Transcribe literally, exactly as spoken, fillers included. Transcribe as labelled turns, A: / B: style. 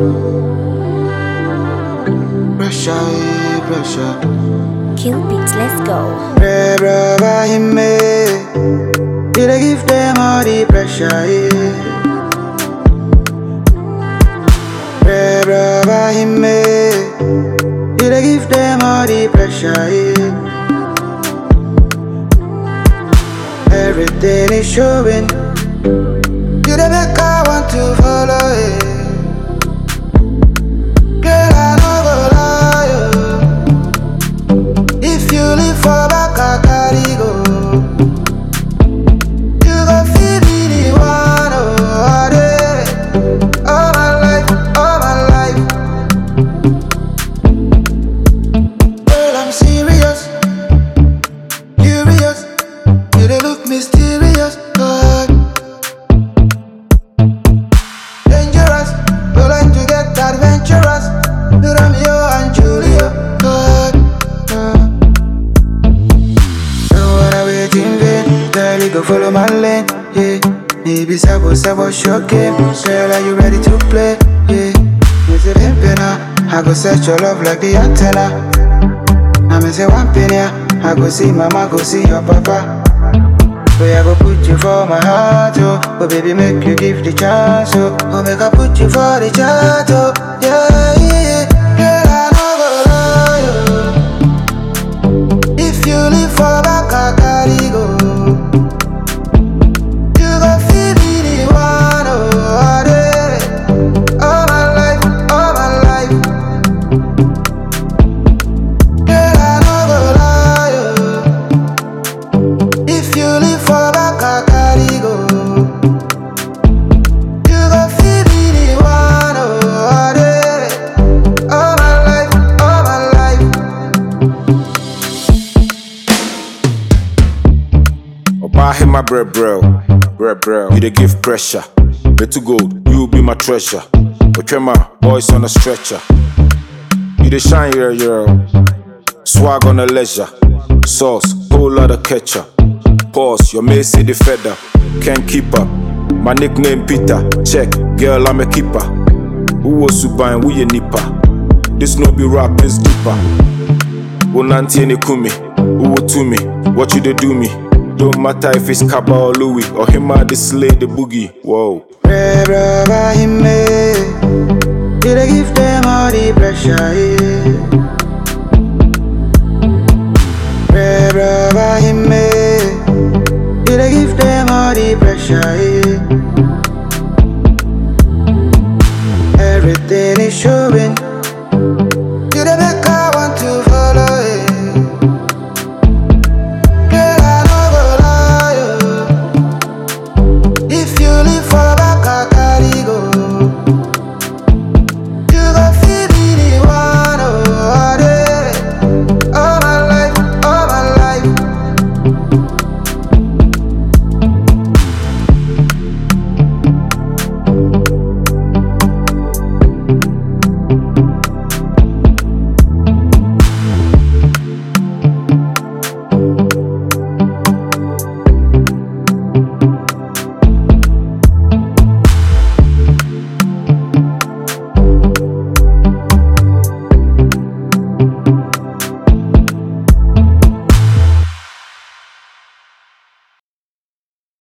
A: Pressure, eh, pressure.
B: Kill beats, let's go.
A: Pray, brother, him, eh. Did I give them all the pressure, eh? Pray, brother, him, eh. Did I give them all the pressure, eh? Everything is showing. You the make I want to follow it. Girl, I no go lie, oh. If you live for back, I carry go. You go feel me the one, oh, I did. All my life, all my life. Girl, I'm serious, curious. You they look mysterious, God. Dangerous, you like to get adventurous. Romeo and Julia, God. Don't wanna wait in vain, girl, you go follow my lane, yeah. Maybe sabo sabo show game, girl, are you ready to play, yeah. Is it pimpin' I go set your love like the antenna. I'ma say one penny, I go see mama, go see your papa. Boy, I go put you for my heart, oh. But baby, make you give the chance, oh. Oh, make I put you for the chance, oh. Yeah, yeah. Girl, I no go lie, oh. If you live for back, I carry go. You go feel me the one, oh, I did. All my life, all my life. Girl, I no go lie, oh. If you live for back, I carry go. You go feel me the one, oh, I did. All my life, all my life.
C: Oba him my bread bro, bread bro. You dey give pressure. Better gold, you be my treasure. Otrema, boys on a stretcher. You dey shine, yeah, yeah. Swag on a leisure. Sauce, whole lot of ketchup. Pause, your mate say the feather. Can't keep up. My nickname Peter. Check, girl, I'm a keeper. Who was Subain, who ye nipper? This no be rap, this deeper. Unanti ene kumi, who wo to me? What you dey do me? Don't matter if it's Kaba or Louis or him or the slay the boogie. Whoa.
A: Pray, brother, him, eh. Did I give them all the pressure, eh? Pray, brother, him, eh. Did I give them all the pressure, eh? Everything is showing.